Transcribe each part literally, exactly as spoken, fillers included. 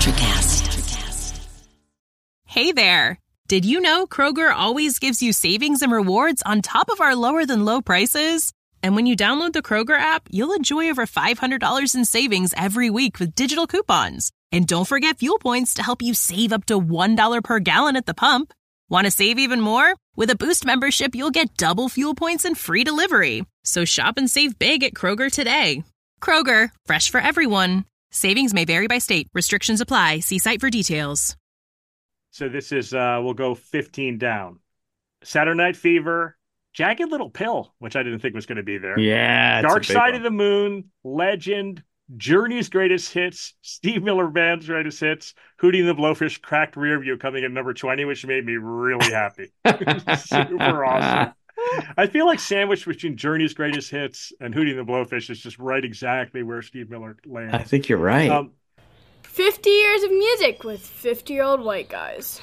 Electrocast. Hey there. Did you know Kroger always gives you savings and rewards on top of our lower than low prices? And when you download the Kroger app, you'll enjoy over five hundred dollars in savings every week with digital coupons. And don't forget fuel points to help you save up to one dollar per gallon at the pump. Want to save even more? With a Boost membership, you'll get double fuel points and free delivery. So shop and save big at Kroger today. Kroger, fresh for everyone. Savings may vary by state. Restrictions apply. See site for details. So this is, uh, we'll go fifteen down. Saturday Night Fever, Jagged Little Pill, which I didn't think was going to be there. Yeah. Dark Side of the Moon, Legend, Journey's Greatest Hits, Steve Miller Band's Greatest Hits, Hootie and the Blowfish, Cracked Rear View coming in number twenty, which made me really happy. Super awesome. I feel like sandwiched between Journey's Greatest Hits and Hootie and the Blowfish is just right exactly where Steve Miller lands. I think you're right. Um, fifty years of music with fifty-year-old white guys.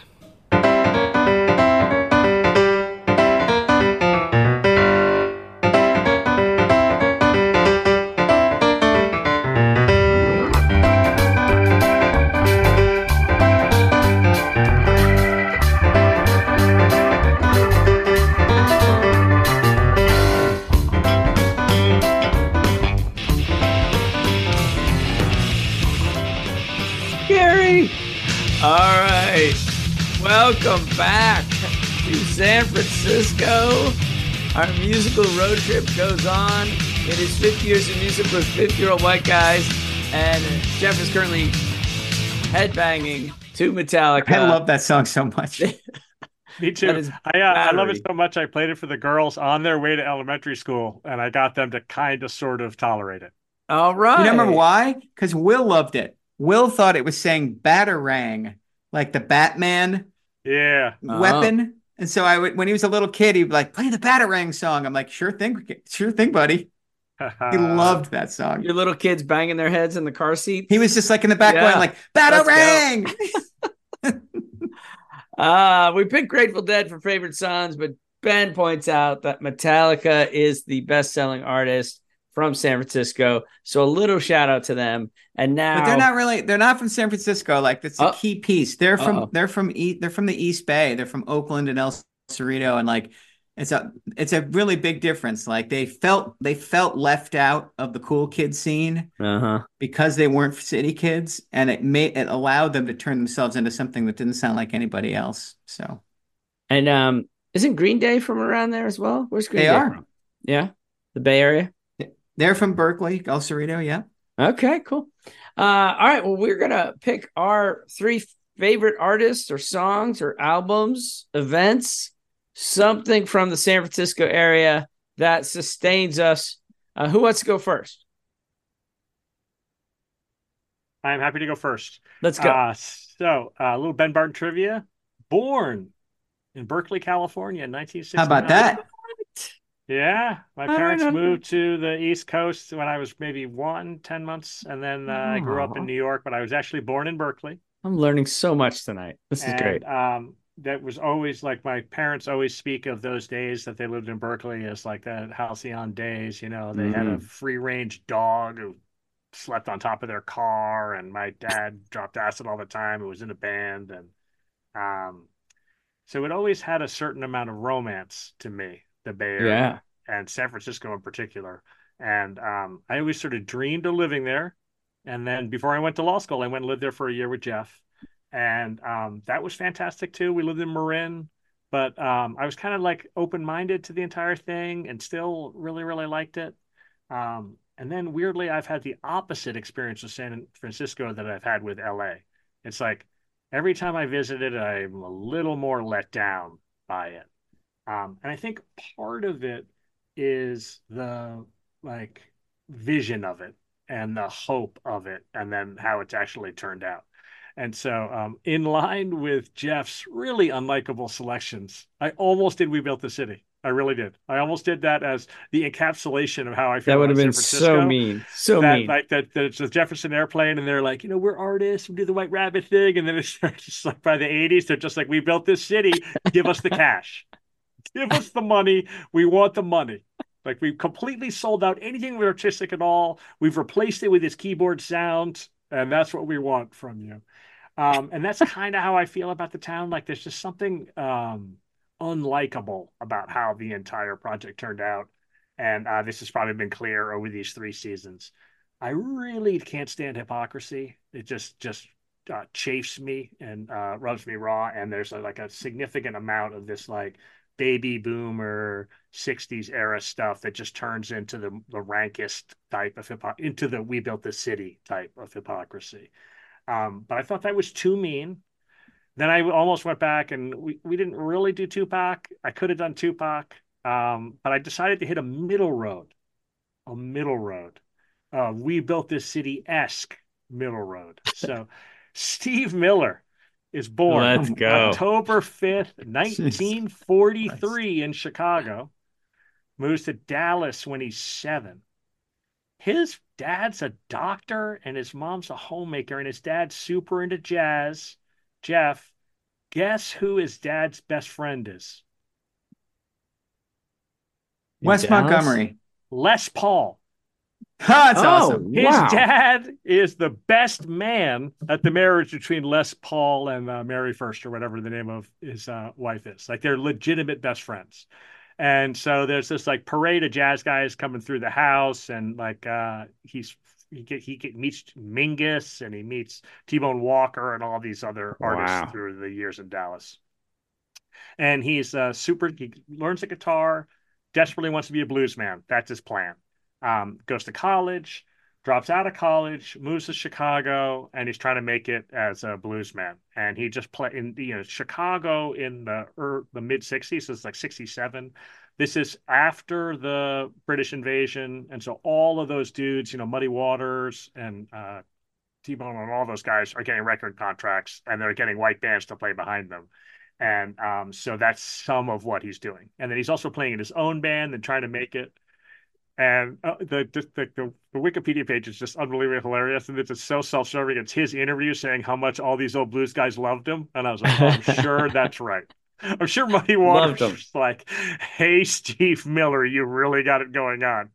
All right. Welcome back to San Francisco. Our musical road trip goes on. It is fifty years of music with fifty-year-old white guys. And Jeff is currently headbanging to Metallica. I love that song so much. Me too. I, uh, I love it so much. I played it for the girls on their way to elementary school, and I got them to kind of sort of tolerate it. All right. You remember why? Because Will loved it. Will thought it was saying Batarang, like the Batman yeah. weapon. Oh. And so I would, when he was a little kid, he'd be like, play the Batarang song. I'm like, sure thing, sure thing, buddy. He loved that song. Your little kids banging their heads in the car seat. He was just like in the back Yeah. going like, Batarang! uh, we picked Grateful Dead for favorite songs, but Ben points out that Metallica is the best-selling artist from San Francisco. So a little shout out to them. And now, but they're not really, they're not from San Francisco. Like that's a Oh. key piece. They're from, Uh-oh. they're from, e- they're from the East Bay. They're from Oakland and El Cerrito. And like, it's a, it's a really big difference. Like they felt, they felt left out of the cool kid scene uh-huh. because they weren't city kids. And it made, it allowed them to turn themselves into something that didn't sound like anybody else. So. And um, isn't Green Day from around there as well? Where's Green They Day are. from? Yeah. The Bay Area. They're from Berkeley, El Cerrito. Yeah. Okay, cool. Uh, all right. Well, we're going to pick our three favorite artists or songs or albums, events, something from the San Francisco area that sustains us. Uh, who wants to go first? I'm happy to go first. Let's go. Uh, so uh, a little Ben Barton trivia. Born in Berkeley, California in nineteen sixty-nine. How about that? Yeah, my I parents don't know. moved to the East Coast when I was maybe one, ten months, and then uh, I grew up Aw. in New York, but I was actually born in Berkeley. I'm learning so much tonight. This is and, great. Um, that was always like my parents always speak of those days that they lived in Berkeley as like that halcyon days. You know, they had a Mhm. free range dog who slept on top of their car, and my dad dropped acid all the time. It was in a band, and um, so it always had a certain amount of romance to me, the Bay Area. Yeah. And San Francisco in particular. And um, I always sort of dreamed of living there. And then before I went to law school, I went and lived there for a year with Jeff. And um, that was fantastic too. We lived in Marin, but um, I was kind of like open-minded to the entire thing and still really, really liked it. Um, and then weirdly, I've had the opposite experience with San Francisco that I've had with L A. It's like every time I visited, I'm a little more let down by it. Um, and I think part of it is the like vision of it and the hope of it, and then how it's actually turned out. And so um, in line with Jeff's really unlikable selections, I almost did We Built the City. I really did. I almost did that as the encapsulation of how I feel That would about have been San Francisco. so mean. So that, mean. Like that, that it's the Jefferson Airplane, and they're like, you know, we're artists, we do the White Rabbit thing, and then it's just like by the eighties, they're just like, we built this city, give us the cash. Give us the money. We want the money. Like we've completely sold out anything with artistic at all. We've replaced it with this keyboard sound, and that's what we want from you. Um, and that's kind of how I feel about the town. Like there's just something um, unlikable about how the entire project turned out. And uh, this has probably been clear over these three seasons. I really can't stand hypocrisy. It just just uh, chafes me and uh, rubs me raw. And there's a, like a significant amount of this like baby boomer sixties era stuff that just turns into the the rankest type of hypocrisy, into the we built this city type of hypocrisy. Um, but I thought that was too mean. Then I almost went back and we, we didn't really do Tupac. I could have done Tupac, um, but I decided to hit a middle road, a middle road. Uh, we built this city-esque middle road. So Steve Miller is born Let's go. October fifth, nineteen forty-three Jesus. in Chicago, moves to Dallas when he's seven. His dad's a doctor and his mom's a homemaker, and his dad's super into jazz. Jeff, guess who his dad's best friend is? In Wes Dallas? Montgomery. Les Paul. Ha, that's Oh, awesome. His wow. dad is the best man at the marriage between Les Paul and uh, Mary First, or whatever the name of his uh, wife is. Like they're legitimate best friends. And so there's this like parade of jazz guys coming through the house, and like uh, he's he get, he get, meets Mingus and he meets T-Bone Walker and all these other artists Wow. through the years in Dallas. And he's uh, super. He learns the guitar, desperately wants to be a blues man. That's his plan. Um, goes to college, drops out of college, moves to Chicago, and he's trying to make it as a blues man. And he just play in you know Chicago in the er, the mid sixties. So it's like sixty-seven. This is after the British invasion, and so all of those dudes, you know, Muddy Waters and uh, T-Bone and all those guys are getting record contracts, and they're getting white bands to play behind them. And um, so that's some of what he's doing. And then he's also playing in his own band and trying to make it. And uh, the, the, the the Wikipedia page is just unbelievably hilarious, and it's just so self-serving. It's his interview saying how much all these old blues guys loved him, and I was like, oh, I'm sure that's right. I'm sure Muddy Waters Loved him. was like, "Hey, Steve Miller, you really got it going on."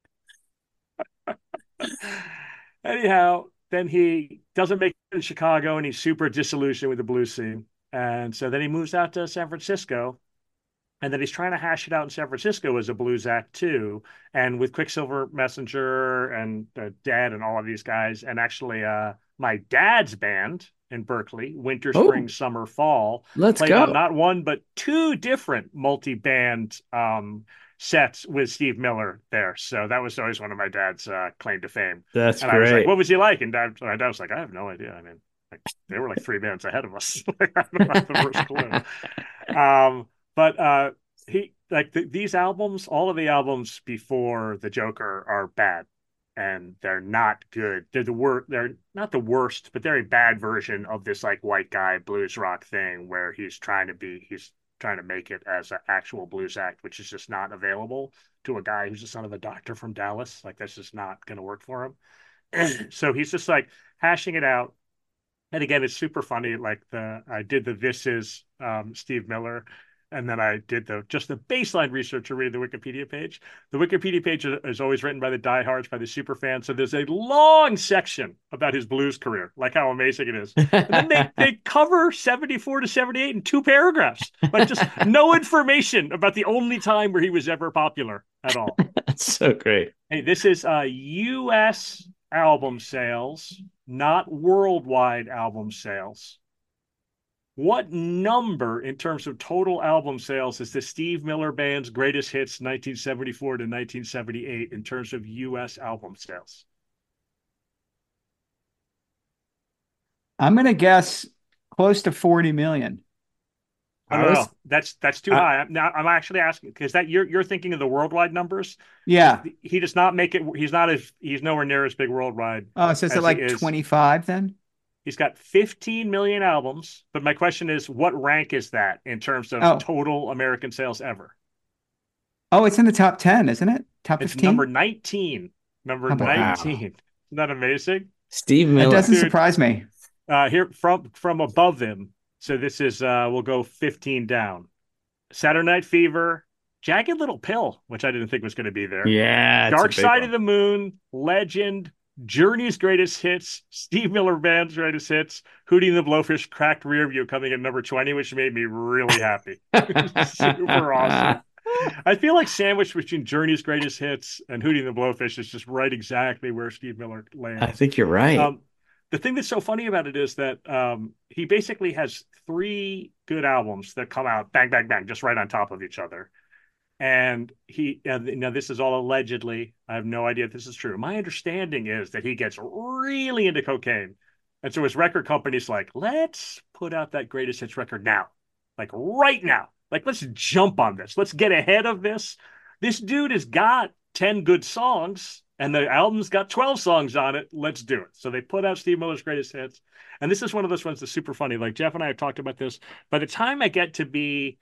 Anyhow, then he doesn't make it in Chicago, and he's super disillusioned with the blues scene, and so then he moves out to San Francisco. And then he's trying to hash it out in San Francisco as a blues act too, and with Quicksilver Messenger and uh, Dad and all of these guys, and actually uh, my dad's band in Berkeley, Winter, Oh. Spring, Summer, Fall, Let's played go. on not one but two different multi-band um, sets with Steve Miller there. So that was always one of my dad's uh, claim to fame. That's And I was like, great. "What was he like?" And Dad, my dad was like, "I have no idea. I mean, like, they were like three bands ahead of us. Like, I don't have the first clue." Um, but uh, he like the, these albums, all of the albums before the Joker are bad, and they're not good. They're the worst. They're not the worst, but they're a bad version of this like white guy blues rock thing where he's trying to be he's trying to make it as an actual blues act, which is just not available to a guy who's the son of a doctor from Dallas. Like that's just not going to work for him. So he's just like hashing it out. And again, it's super funny. Like the I did the This Is um, Steve Miller, and then I did the just the baseline research to read the Wikipedia page. The Wikipedia page is, is always written by the diehards, by the super fans. So there's a long section about his blues career, like how amazing it is. And then they, they cover seventy-four to seventy-eight in two paragraphs, like just no information about the only time where he was ever popular at all. That's so great. Hey, this is uh, U S album sales, not worldwide album sales. What number in terms of total album sales is the Steve Miller Band's greatest hits nineteen seventy-four to nineteen seventy-eight in terms of U S album sales? I'm going to guess close to forty million. I don't know. That's that's too high. Now I'm actually asking because that you're you're thinking of the worldwide numbers. Yeah. He does not make it. He's not as he's nowhere near as big worldwide. Oh, so is as it like he is. twenty-five then? He's got fifteen million albums, but my question is, what rank is that in terms of Oh. total American sales ever? Oh, it's in the top ten, isn't it? Top It's fifteen? number nineteen. Number How about that? nineteen. Isn't that amazing? Steve It Miller. doesn't Dude. surprise me. Uh, here from from above him. So this is uh, we'll go fifteen down. Saturday Night Fever, Jagged Little Pill, which I didn't think was going to be there. Yeah. it's a Dark big Side one. of the Moon, Legend, Journey's greatest hits, Steve Miller Band's greatest hits, Hootie and the Blowfish, Cracked Rear View coming in number twenty, which made me really happy. Super awesome. I feel like sandwiched between Journey's greatest hits and Hootie and the Blowfish is just right exactly where Steve Miller lands. I think you're right. Um, the thing that's so funny about it is that um, he basically has three good albums that come out bang, bang, bang, just right on top of each other. And he, uh, now this is all allegedly. I have no idea if this is true. My understanding is that he gets really into cocaine. And so his record company's like, let's put out that greatest hits record now. Like right now. Like, let's jump on this. Let's get ahead of this. This dude has got ten good songs and the album's got twelve songs on it. Let's do it. So they put out Steve Miller's greatest hits. And this is one of those ones that's super funny. Like Jeff and I have talked about this. By the time I get to be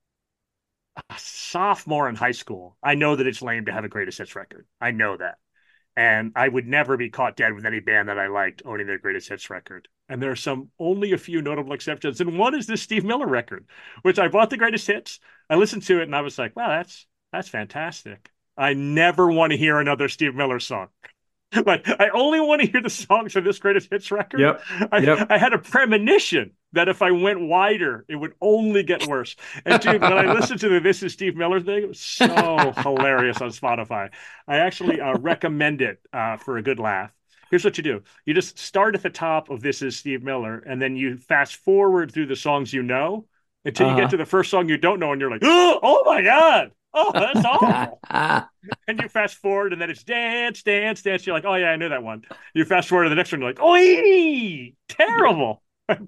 a sophomore in high school, I know that it's lame to have a greatest hits record. I know that. And I would never be caught dead with any band that I liked owning their greatest hits record. And there are some only a few notable exceptions. And one is this Steve Miller record, which I bought the greatest hits. I listened to it and I was like, wow, that's that's fantastic. I never want to hear another Steve Miller song. Like, I only want to hear the songs of this greatest hits record. Yep. I, Yep. I had a premonition that if I went wider, it would only get worse. And dude, when I listened to the This Is Steve Miller thing, it was so hilarious on Spotify. I actually uh, recommend it uh, for a good laugh. Here's what you do. You just start at the top of This Is Steve Miller, and then you fast forward through the songs you know until Uh-huh. you get to the first song you don't know, and you're like, oh, oh my God. Oh, that's awful. And you fast forward, and then it's dance, dance, dance. You're like, oh, yeah, I knew that one. You fast forward to the next one, you're like, oh, terrible.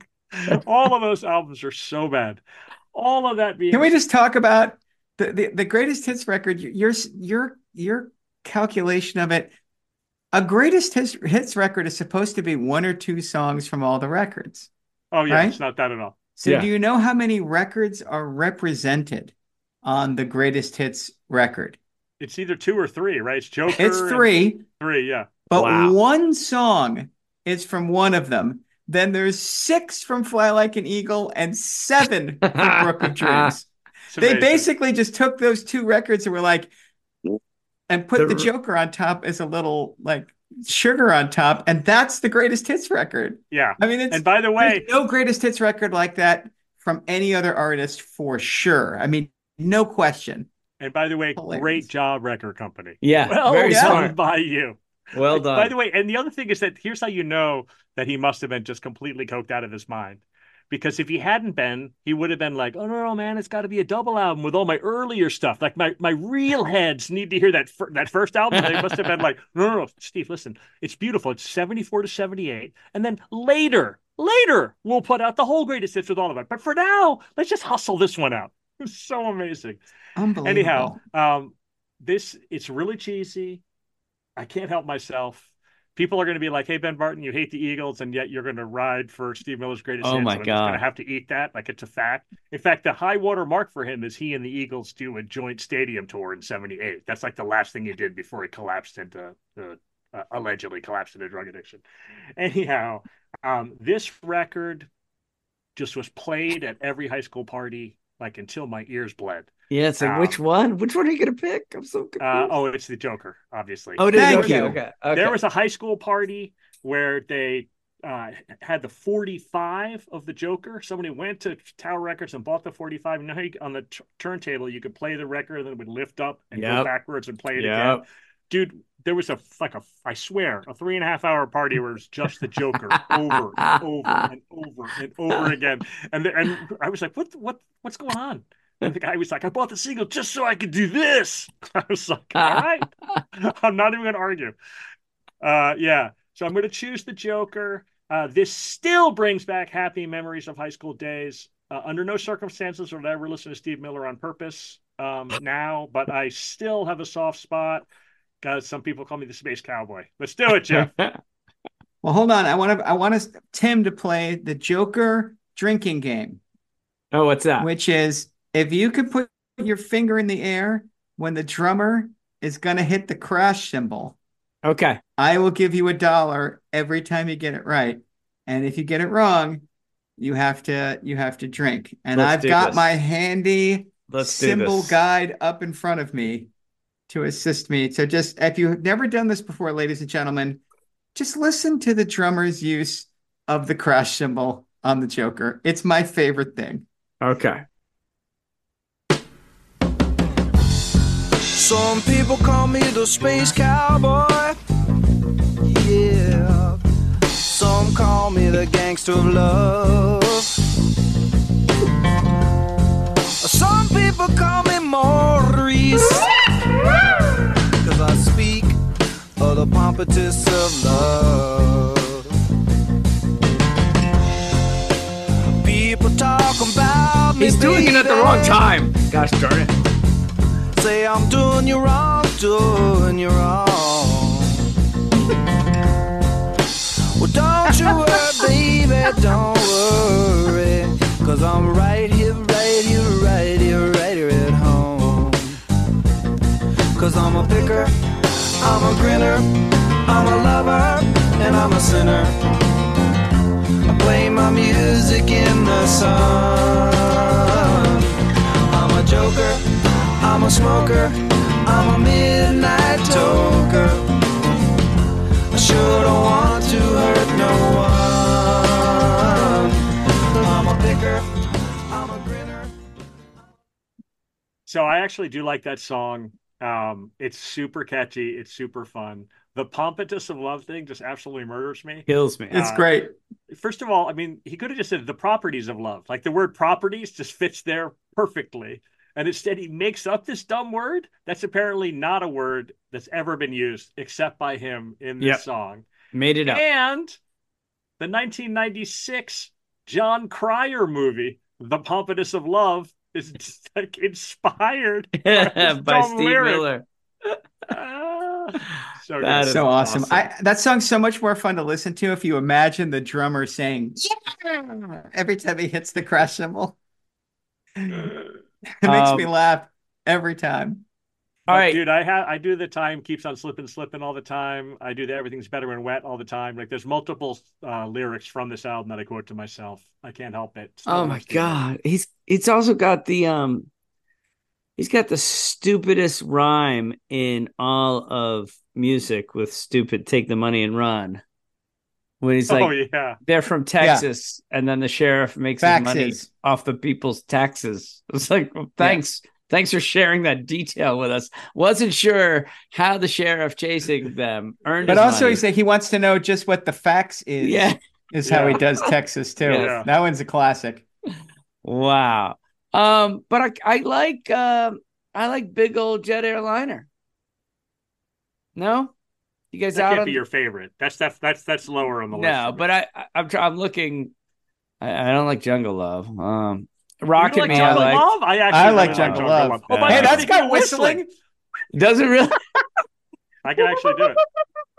All of those albums are so bad. All of that being. Can we just talk about the, the, the greatest hits record? Your, your, your calculation of it. A greatest hits, hits record is supposed to be one or two songs from all the records. Oh, yeah, right? It's not that at all. So Yeah. do you know how many records are represented on the greatest hits record? It's either two or three, right? It's Joker. It's three, and three, yeah. but Wow. one song is from one of them. Then there's six from Fly Like an Eagle and seven from Brook of Dreams. It's They amazing. basically just took those two records and were like, and put The- the Joker on top as a little like sugar on top, and that's the greatest hits record. Yeah. I mean, it's And by the way, there's no greatest hits record like that from any other artist for sure. I mean, no question. and by the way, Hilarious. great job, record company. Yeah, Well very yeah. done smart. by you. Well done. By the way, and the other thing is that here's how you know that he must have been just completely coked out of his mind. Because if he hadn't been, he would have been like, oh, no, no, man, it's got to be a double album with all my earlier stuff. Like my, my real heads need to hear that fir- that first album. They must have been like, no, no, no, Steve, listen, it's beautiful. It's seventy-four to seventy-eight. And then later, later, we'll put out the whole greatest hits with all of it. But for now, let's just hustle this one out. It's so amazing. Unbelievable. Anyhow, um, this, it's really cheesy. I can't help myself. People are going to be like, hey, Ben Barton, you hate the Eagles, and yet you're going to ride for Steve Miller's greatest Oh, hits. my and I'm just going God. to have to eat that. Like, it's a fact. In fact, the high water mark for him is he and the Eagles do a joint stadium tour in seventy-eight. That's like the last thing he did before he collapsed into, uh, uh, allegedly collapsed into drug addiction. Anyhow, um, this record just was played at every high school party, like, until my ears bled. Yeah, so Um, which one? Which one are you going to pick? I'm so confused. Uh, oh, it's the Joker, obviously. oh, it is. Thank okay, you. okay, okay. There was a high school party where they uh, had the forty-five of the Joker. Somebody went to Tower Records and bought the forty-five. And now you, on the t- turntable, you could play the record and then it would lift up and go Yep. backwards and play it Yep. again. Dude, there was a like a I swear a three and a half hour party where it was just the Joker over and over and over and over again. And the, and I was like, what what what's going on? And the guy was like, I bought the single just so I could do this. I was like, all right, I'm not even going to argue. Uh, yeah, so I'm going to choose the Joker. Uh, this still brings back happy memories of high school days. Uh, under no circumstances would I ever listen to Steve Miller on purpose um, now, but I still have a soft spot because some people call me the Space Cowboy. Let's do it, Jeff. Well, hold on. I want to. I want us, Tim, to play the Joker drinking game, oh, what's that? which is if you could put your finger in the air when the drummer is going to hit the crash cymbal, Okay. I will give you a dollar every time you get it right. And if you get it wrong, you have to you have to drink. And Let's I've do got this. my handy Let's do symbol this. guide up in front of me to assist me. So just if you've never done this before, ladies and gentlemen, just listen to the drummer's use of the crash cymbal on the Joker. It's my favorite thing. Okay. Some people call me the space cowboy. Yeah. Some call me the gangster of love. Some people call me Maurice, cause I speak of the pompatus of love. People talk about me. He's doing it at the wrong time. Gosh darn it. Say I'm doing you wrong, doing you wrong. Well, don't you worry, baby, don't worry, cause I'm right here, right here, right here, right here at home. Cause I'm a picker, I'm a grinner, I'm a lover, and I'm a sinner. I play my music in the sun. I'm a joker, I'm a smoker, I'm a midnight toker. I sure don't want to hurt no one. I'm a picker, I'm a grinner. So I actually do like that song. Um, it's super catchy. It's super fun. The pompatus of love thing just absolutely murders me. Kills me. It's Uh, great. First of all, I mean, he could have just said the properties of love. Like the word properties just fits there perfectly. And instead, he makes up this dumb word that's apparently not a word that's ever been used except by him in this Yep. song. Made it up. And the nineteen ninety-six John Cryer movie, The Pompatus of Love, is just, like inspired by, this By dumb Steve lyric. Miller. Ah, so That good. is So awesome. awesome. I that song's so much more fun to listen to if you imagine the drummer saying yeah every time he hits the crash cymbal. It makes me Um, laugh every time. But, All right. dude, I have I do the time keeps on slipping, slipping all the time. I do the everything's better when wet all the time. Like there's multiple uh, lyrics from this album that I quote to myself. I can't help it. Still Oh my loves Steve Miller. God. He's it's also got the um he's got the stupidest rhyme in all of music with stupid take the money and run. When he's like Oh yeah. they're from Texas and then the sheriff makes his money Faxes. off the people's taxes. It's like, well, thanks. Thanks for sharing that detail with us. Wasn't sure how the sheriff chasing them earned But his also money. he said he wants to know just what the fax is. Yeah. Is how he Yeah. does Texas too. Yeah. That one's a classic. Wow. Um, but I I like um I like big old jet airliner. No? You guys That out can't on be your favorite. That's that's that's that's lower on the list. No, for me. but I, I I'm try, I'm looking I, I don't like Jungle Love. Um You Rocket like Me I Jungle like. Love? I actually I really like like Jungle Jungle Love. Love. Oh, Yeah. by Hey, the way, that's speaking got of whistling. Does it really? I can actually do it.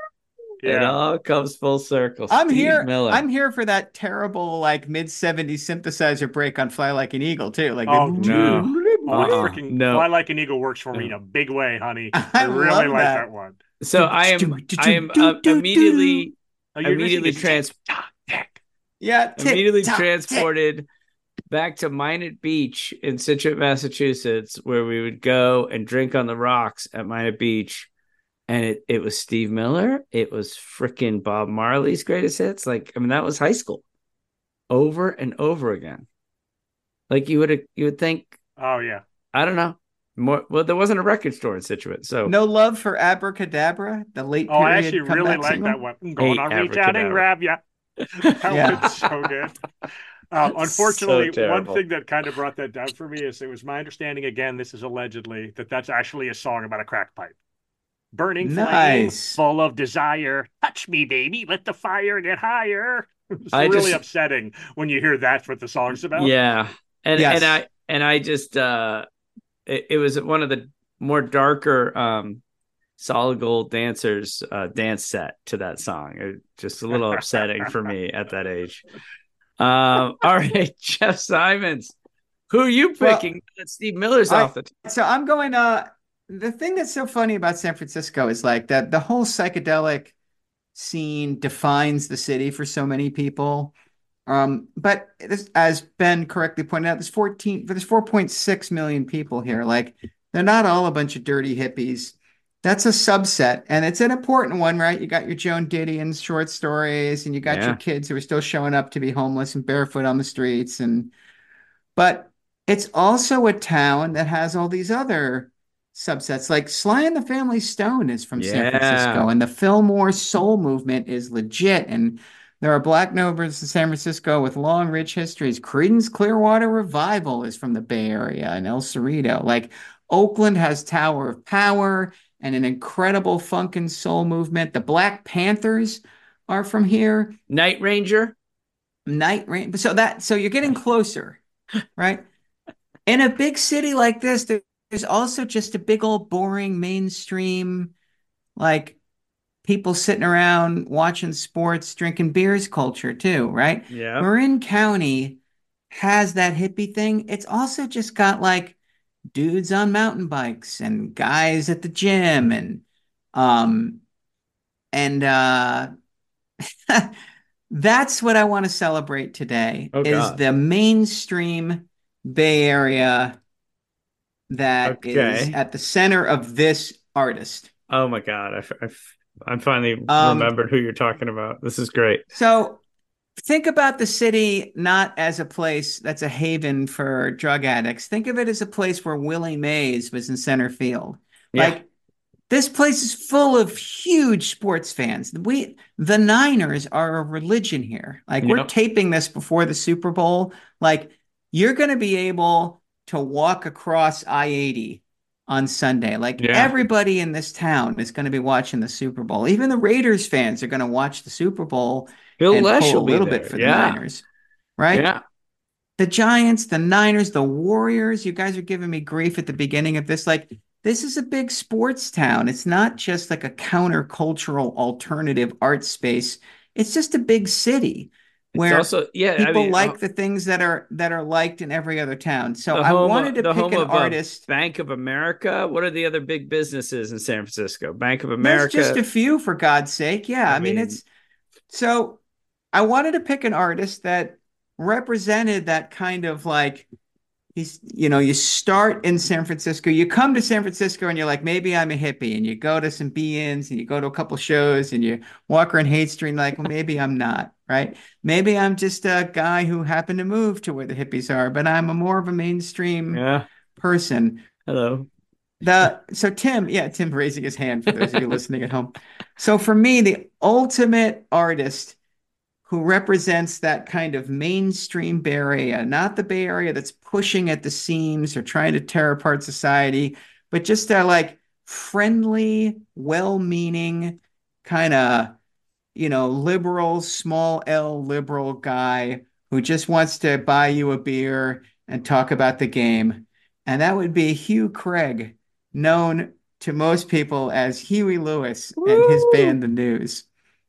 It Yeah. all comes full circle. I'm Steve here. Miller. I'm here for that terrible like mid seventies synthesizer break on Fly Like an Eagle too. Like Oh, the- no. Oh, Uh-uh. freaking No. Fly Like an Eagle works for me in a big way, honey. I I really love like that. that one. So I am I am uh, immediately Oh, you're immediately listening to trans Tick-tock. Yeah, tick, immediately tock, tick. transported back to Minot Beach in Situate, Massachusetts, where we would go and drink on the rocks at Minot Beach. And it, it was Steve Miller. It was freaking Bob Marley's greatest hits. Like, I mean, that was high school over and over again. Like you would you would think, Oh yeah. I don't know. More well, there wasn't a record store in Situate. So No love for Abracadabra, the late Oh, period I actually really comeback like single? that one. I'm going Hate to reach out and Abracadabra. grab ya. That Yeah. one's so good. Um, So unfortunately, one terrible. thing that kind of brought that down for me is it was my understanding, again, this is allegedly, that that's actually a song about a crack pipe. Burning flame, Nice. full of desire. Touch me, baby. Let the fire get higher. It's I really just- upsetting when you hear that's what the song's about. yeah. And Yes. and I and I just uh it, it was one of the more darker um Solid Gold dancers uh dance set to that song. It, just a little upsetting for me at that age. Um all right, Jeff Simons. Who are you Well, picking? Steve Miller's I- off the So I'm going uh the thing that's so funny about San Francisco is like that the whole psychedelic scene defines the city for so many people. Um, but this, as Ben correctly pointed out, there's fourteen, there's four point six million people here. Like they're not all a bunch of dirty hippies. That's a subset, and it's an important one, right? You got your Joan Didion short stories, and you got your Yeah. kids who are still showing up to be homeless and barefoot on the streets. And but it's also a town that has all these other subsets. Like Sly and the Family Stone is from San Yeah. Francisco, and the Fillmore Soul movement is legit. And there are black nobles in San Francisco with long, rich histories. Creedence Clearwater Revival is from the Bay Area and El Cerrito. Like Oakland has Tower of Power and an incredible funk and soul movement. The Black Panthers are from here. Night Ranger. Night Rain. So that so you're getting closer, right? In a big city like this, there's also just a big old boring mainstream, like people sitting around watching sports, drinking beers culture too, right? Yeah. Marin County has that hippie thing. It's also just got like dudes on mountain bikes and guys at the gym and um and uh that's what I want to celebrate today Oh is God. the mainstream Bay Area that is Okay. at the center of this artist. Oh my God. I, f- I f- I'm finally Um, remembered who you're talking about. This is great. so think about the city not as a place that's a haven for drug addicts. Think of it as a place where Willie Mays was in center field. Yeah. Like this place is full of huge sports fans. We the Niners are a religion here. Like we're Yep. taping this before the Super Bowl. Like you're going to be able to walk across I eighty on Sunday. Like Yeah. everybody in this town is going to be watching the Super Bowl. Even the Raiders fans are going to watch the Super Bowl Bill and Lesh pull will a be little bit there. for the Yeah. Niners, right? Yeah. The Giants, the Niners, the Warriors. You guys are giving me grief at the beginning of this. Like, this is a big sports town. It's not just like a countercultural alternative art space. It's just a big city It's where also, yeah, I people mean, uh, like the things that are that are liked in every other town. So the I home, wanted to the pick home an of uh, artist. Bank of America. What are the other big businesses in San Francisco? Bank of There's just America. a few, for God's sake. Yeah, I I mean, mean, it's so I wanted to pick an artist that represented that kind of like he's, you know, you start in San Francisco, you come to San Francisco and you're like, maybe I'm a hippie, and you go to some be-ins and you go to a couple shows and you walk around Haight Street and like, well, maybe I'm not, right? Maybe I'm just a guy who happened to move to where the hippies are, but I'm a more of a mainstream yeah. person. Hello. The so Tim, yeah, Tim raising his hand for those of you listening at home. So for me, the ultimate artist who represents that kind of mainstream Bay Area, not the Bay Area that's pushing at the seams or trying to tear apart society, but just a like friendly, well-meaning kind of, you know, liberal, small L liberal guy who just wants to buy you a beer and talk about the game. And that would be Hugh Craig, known to most people as Huey Lewis and his Woo! band, The News.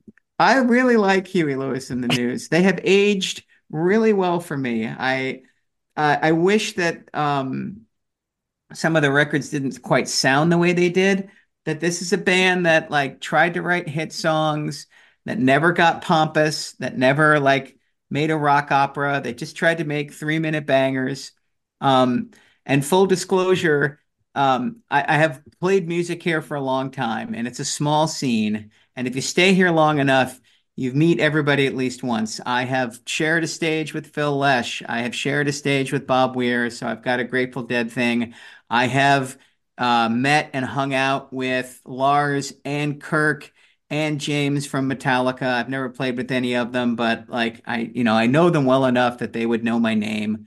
I really like Huey Lewis and the News. They have aged really well for me. I uh, I wish that um, some of the records didn't quite sound the way they did. That this is a band that like tried to write hit songs that never got pompous, that never like made a rock opera. They just tried to make three minute bangers. Um, and full disclosure, um, I, I have played music here for a long time, and it's a small scene. And if you stay here long enough, you meet everybody at least once. I have shared a stage with Phil Lesh. I have shared a stage with Bob Weir. So I've got a Grateful Dead thing. I have uh, met and hung out with Lars and Kirk and James from Metallica. I've never played with any of them, but like I, you know, I know them well enough that they would know my name.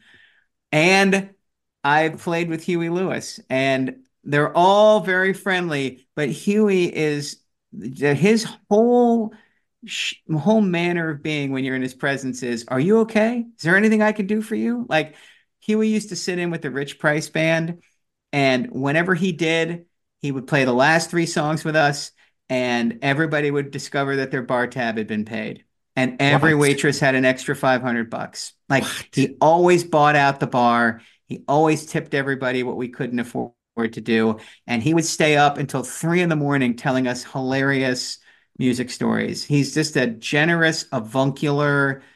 And I've played with Huey Lewis, and they're all very friendly, but Huey is his whole whole manner of being when you're in his presence is, are you okay? Is there anything I can do for you? Like Huey used to sit in with the Rich Price band, and whenever he did, he would play the last three songs with us, and everybody would discover that their bar tab had been paid. And every What? waitress had an extra five hundred bucks. Like What? he always bought out the bar. He always tipped everybody what we couldn't afford to do. And he would stay up until three in the morning telling us hilarious music stories. He's just a generous, avuncular,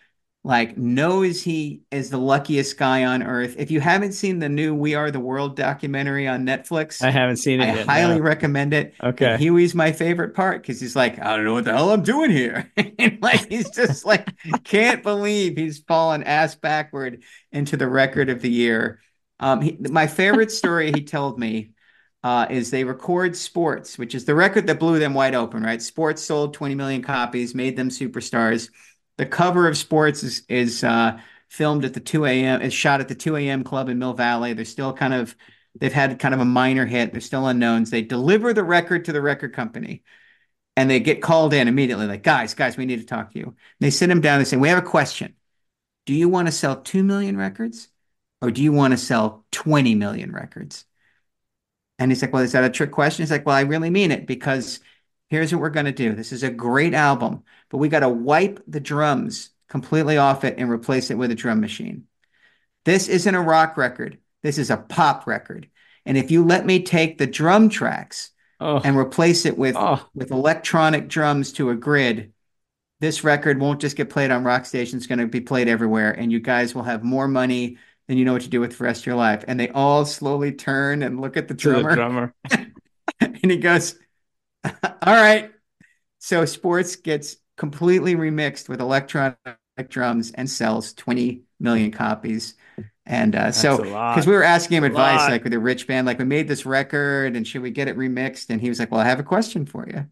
like knows he is the luckiest guy on earth. If you haven't seen the new We Are the World documentary on Netflix, I haven't seen it I yet. highly no. recommend it. Okay. And Huey's my favorite part because he's like, I don't know what the hell I'm doing here. And like he's just like can't believe he's fallen ass backward into the record of the year. Um, he, my favorite story he told me uh, is they record Sports, which is the record that blew them wide open, right? Sports sold twenty million copies, made them superstars. The cover of Sports is is uh, filmed at the two a m. Is shot at the two a m club in Mill Valley. They're still kind of they've had kind of a minor hit. They're still unknowns. They deliver the record to the record company, and they get called in immediately. Like, guys, guys, we need to talk to you. And they sit him down. They say, we have a question. Do you want to sell two million records, or do you want to sell twenty million records? And he's like, well, is that a trick question? He's like, well, I really mean it because here's what we're going to do. This is a great album, but we got to wipe the drums completely off it and replace it with a drum machine. This isn't a rock record. This is a pop record. And if you let me take the drum tracks Oh. and replace it with, Oh. with electronic drums to a grid, this record won't just get played on rock stations. It's going to be played everywhere. And you guys will have more money than you know what to do with the rest of your life. And they all slowly turn and look at the To the drummer. drummer. And he goes, all right. So Sports gets completely remixed with electronic drums and sells twenty million copies. And uh, so, a lot. because we were asking him That's a advice, lot. like with a rich band, like we made this record and should we get it remixed? And he was like, well, I have a question for you.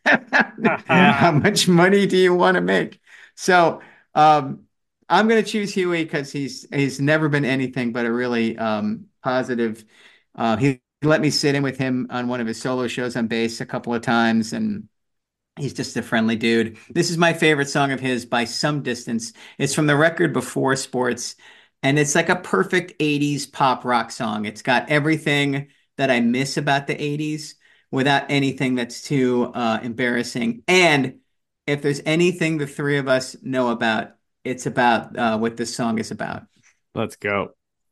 How much money do you want to make? So um, I'm going to choose Huey because he's he's never been anything but a really um, positive. Uh, he let me sit in with him on one of his solo shows on bass a couple of times, and he's just a friendly dude. This is my favorite song of his by some distance. It's from the record before Sports, and it's like a perfect eighties pop rock song. It's got everything that I miss about the eighties without anything that's too uh, embarrassing. And if there's anything the three of us know about, it's about uh, what this song is about. Let's go.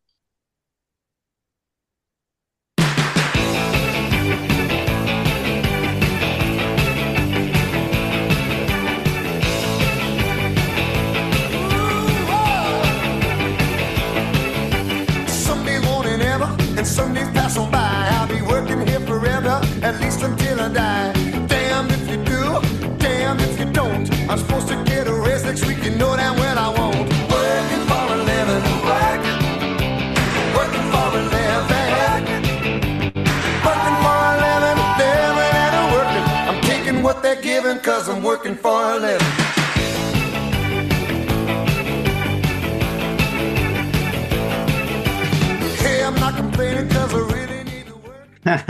Someday morning ever, and Sundays pass on by. I'll be working here forever, at least until I die. Damn if you do, damn if you don't. I'm supposed to get a raise next week, you know damn well I won't. Working for a living, working, working for a living, working for a living, living and a working. I'm taking what they're giving, cause I'm working for a living. Hey, I'm not complaining cause I really need to work.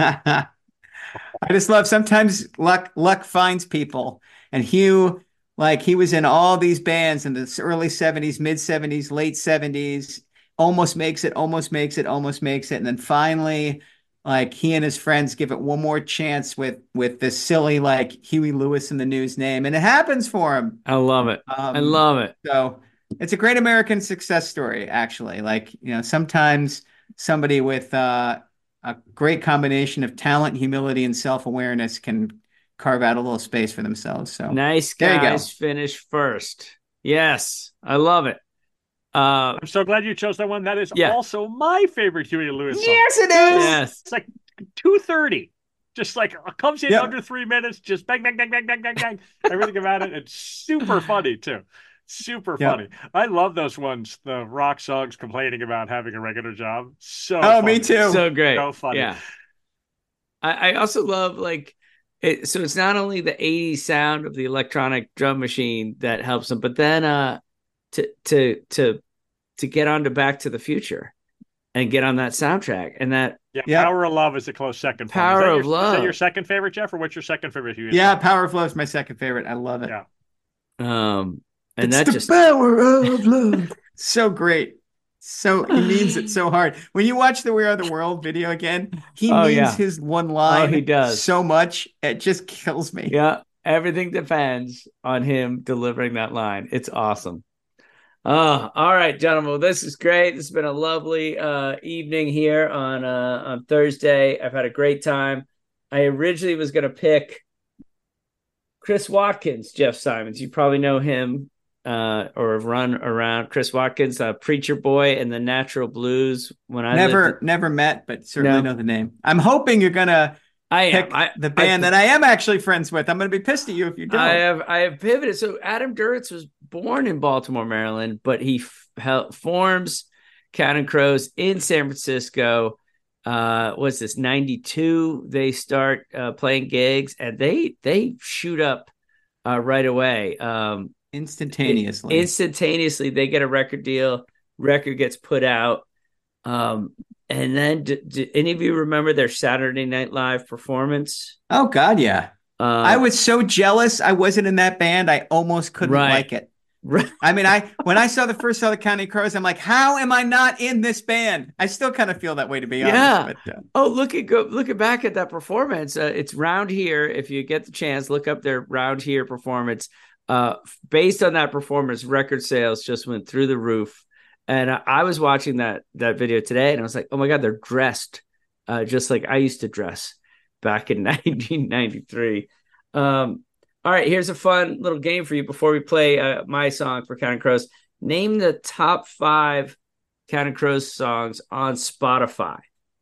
I just love sometimes luck luck finds people. And Hugh, like he was in all these bands in the early seventies, mid seventies, late seventies, almost makes it, almost makes it, almost makes it. And then finally, like he and his friends give it one more chance with with this silly like Huey Lewis in the News name. And it happens for him. I love it. Um, I love it. So it's a great American success story, actually. Like, you know, sometimes somebody with uh, a great combination of talent, humility, and self-awareness can carve out a little space for themselves. So Nice there you go. guys finish first. Yes, I love it. Uh, I'm so glad you chose that one. That is Yeah. also my favorite Huey Lewis song. Yes, it is. yes. It's like two thirty. Just like it comes in Yeah. under three minutes, just bang, bang, bang, bang, bang, bang, bang. Everything about it. It's super funny, too. Super Yeah. funny. I love those ones, the rock songs complaining about having a regular job. So Oh, funny. me too. So great. So funny. Yeah. I, I also love like it. So it's not only the eighties sound of the electronic drum machine that helps them, but then uh, to to to to get on to Back to the Future and get on that soundtrack and that Yeah, Yeah. Power of Love is a close second. for me. Power is that of your, Is Love. that your second favorite, Jeff, or what's your second favorite Huey Yeah, song? Power of Love is my second favorite. I love it. Yeah. um and It's that the just power of love. So great. So he means it so hard. When you watch the We Are the World video again, he Oh, means yeah. his one line Oh, he does. so much, it just kills me. yeah, everything depends on him delivering that line. It's awesome. Oh, all right, gentlemen. Well, this is great. This has been a lovely uh, evening here on uh, on Thursday. I've had a great time. I originally was going to pick Chris Watkins, Jeff Simons. You probably know him uh, or run around. Chris Watkins, uh, Preacher Boy, and the Natural Blues. When I never lived, never met, but certainly No. know the name. I'm hoping you're gonna I am pick I, the band I, that I am actually friends with. I'm gonna be pissed at you if you don't. I have I have pivoted. So Adam Duritz was born in Baltimore, Maryland, but he f- hel- forms Counting Crows in San Francisco. Uh, what's this? ninety-two. They start uh, playing gigs, and they they shoot up uh, right away. Um, Instantaneously. instantaneously, they get a record deal. Record gets put out. Um, and then, do, do any of you remember their Saturday Night Live performance? Oh God, yeah. Uh, I was so jealous I wasn't in that band. I almost couldn't Right. like it. right. I mean, I when I saw the first saw the Counting Crows, I'm like, how am I not in this band? I still kind of feel that way, to be Yeah. honest. But, uh, Oh, look at go looking back at that performance. Uh, it's Round Here. If you get the chance, look up their Round Here performance. Uh, based on that performance, record sales just went through the roof. And I, I was watching that that video today, and I was like, oh my God, they're dressed uh, just like I used to dress back in nineteen ninety-three. Um, all right, here's a fun little game for you before we play uh, my song for Counting Crows. Name the top five Counting Crows songs on Spotify.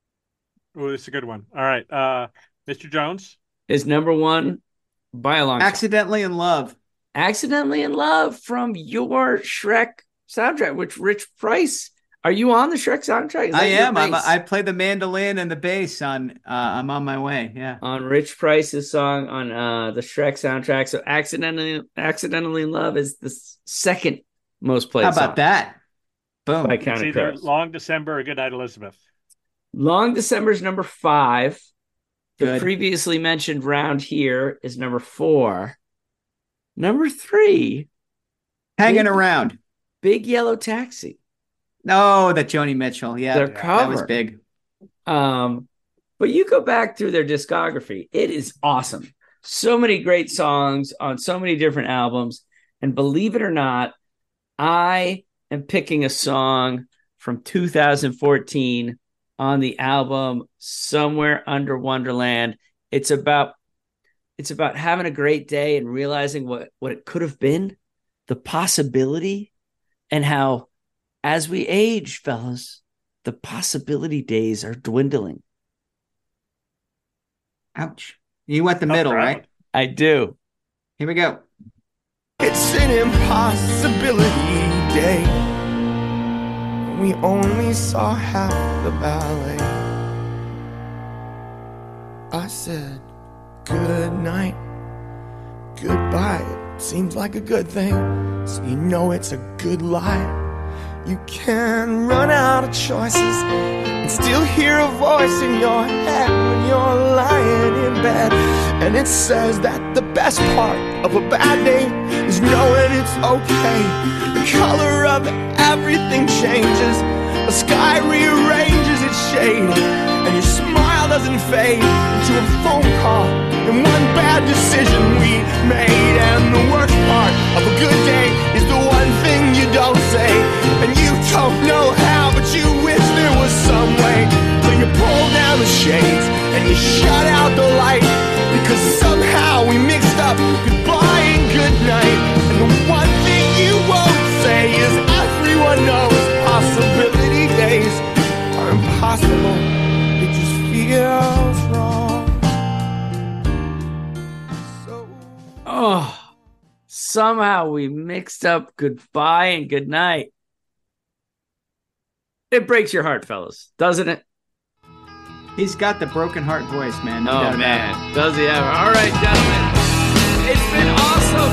Oh, this is a good one. All right. Uh, Mister Jones. Is number one by a long shot. Accidentally in Love. Accidentally in Love from your Shrek soundtrack, which Rich Price. Are you on the Shrek soundtrack? Is that I your am. I'm, bass? I play the mandolin and the bass on. Uh, I'm on my way. Yeah. on Rich Price's song on uh, the Shrek soundtrack. So accidentally, accidentally in Love is the s- second most played. How about song that? Boom. by It's Counting either Crows. Long December or Good Night Elizabeth. Long December's number five. The Good. previously mentioned Round Here is number four. Number three, Hanging Big- around. Big Yellow Taxi. No, that Joni Mitchell. Yeah, Their that cover. was big. Um, but you go back through their discography, it is awesome. So many great songs on so many different albums. And believe it or not, I am picking a song from two thousand fourteen on the album Somewhere Under Wonderland. It's about it's about having a great day and realizing what, what it could have been, the possibility, and how as we age, fellas, the possibility days are dwindling. Ouch. You went the Tough middle, crowd. right? I do. Here we go. It's an impossibility day. We only saw half the ballet. I said, good night, goodbye. It seems like a good thing, so you know it's a good lie. You can run out of choices and still hear a voice in your head when you're lying in bed. And it says that the best part of a bad day is knowing it's okay. The color of everything changes. The sky rearranges its shade, and your smile doesn't fade into a phone call and one bad decision we made. And the worst part of a good day is the one thing you don't say, and you don't know how, but you wish there was some way. So you pull down the shades and you shut out the light, because somehow we mixed up goodbye and goodnight. And the one thing you won't say is everyone knows possibility days are impossible. It just feels wrong. So Oh, somehow we mixed up goodbye and goodnight. It breaks your heart, fellas, doesn't it? He's got the broken heart voice, man. No Oh, doubt about man. Does he ever? All right, gentlemen. It's been awesome.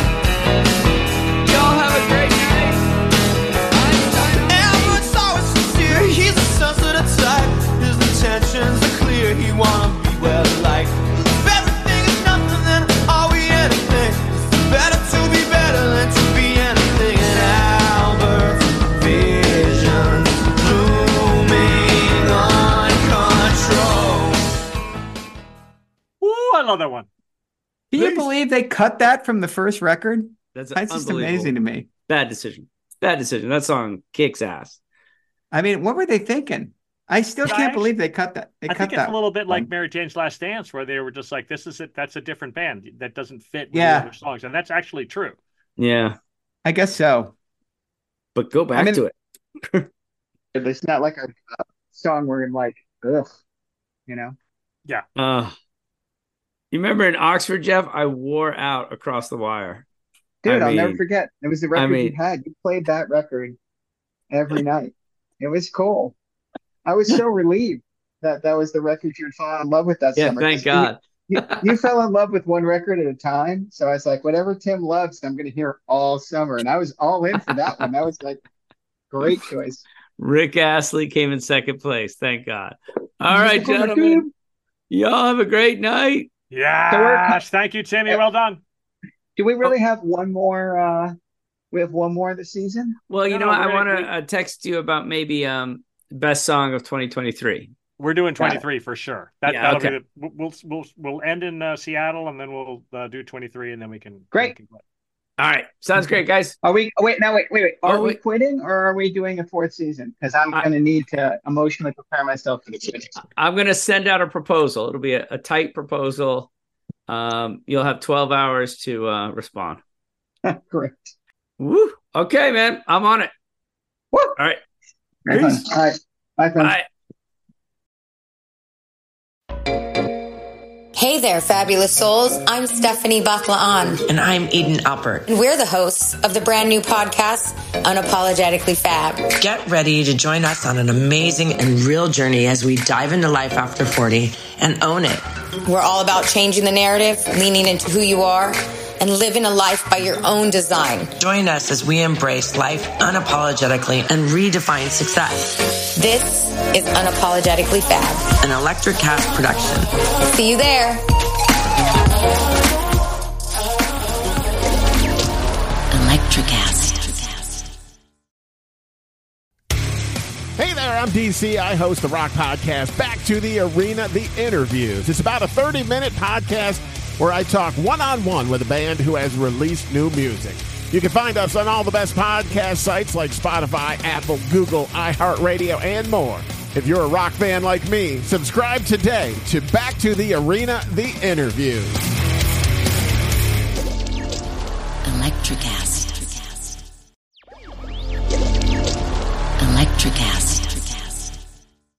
Y'all have a great night. I'm Edward's always sincere, he's a sensitive type. His intentions are clear, he wanna be well liked. If everything is nothing, then are we anything? It's better to be better than to be anything. And Albert's visions looming uncontrolled. Ooh, I love that one. Can you believe they cut that from the first record? That's That's just unbelievable. amazing to me. Bad decision. Bad decision. That song kicks ass. I mean, what were they thinking? I still Yeah, I can't actually- believe they cut that. They I cut think it's that. a little bit like one. Mary Jane's Last Dance, where they were just like, "This is it. That's a different band that doesn't fit with Yeah. the other songs," and that's actually true. Yeah. I guess so. But go back I mean, to it. It's not like a, a song where I'm like, ugh, you know? Yeah. Uh, you remember in Oxford, Jeff? I wore out Across the Wire. Dude, I I'll never mean- forget. It was the record I mean- you had. You played that record every night. It was cool. I was so relieved that that was the record you'd fall in love with that Yeah, summer. thank 'Cause you- God. You, you fell in love with one record at a time. So I was like, whatever Tim loves, I'm going to hear all summer. And I was all in for that one. That was like great choice. Rick Astley came in second place. Thank God. All right, Musical gentlemen. record. Y'all have a great night. Yeah. Thank you, Timmy. Well done. Do we really have one more? Uh, we have one more this season? Well, you No, know, no, what? I we're want gonna- to uh, text you about maybe um best song of twenty twenty-three. We're doing Got it. twenty-three for sure. That, Yeah, that'll okay. be the, we'll we'll we'll end in uh, Seattle and then we'll uh, do twenty-three and then we can. Great. we can go. All right. Sounds great, guys. Are we? Oh, wait, no, wait, wait, wait. Are Oh, we wait. quitting or are we doing a fourth season? Because I'm I- going to need to emotionally prepare myself for the quitting. I'm going to send out a proposal. It'll be a, a tight proposal. Um, you'll have twelve hours to uh, respond. Correct. Woo. Okay, man. I'm on it. Woo. All right. Right on. Peace. All right. Bye, friends. Bye. Hey there, fabulous souls. I'm Stephanie Baklaan, And I'm Eden Alpert. and we're the hosts of the brand new podcast, Unapologetically Fab. Get ready to join us on an amazing and real journey as we dive into life after forty and own it. We're all about changing the narrative, leaning into who you are, and living a life by your own design. Join us as we embrace life unapologetically and redefine success. This is Unapologetically Fab. An Electric Cast production. See you there. Electricast. Hey there, I'm D C. I host the rock podcast Back to the Arena, The Interviews. It's about a thirty-minute podcast where I talk one-on-one with a band who has released new music. You can find us on all the best podcast sites like Spotify, Apple, Google, iHeartRadio, and more. If you're a rock fan like me, subscribe today to Back to the Arena, The Interviews. Electricast. Electricast.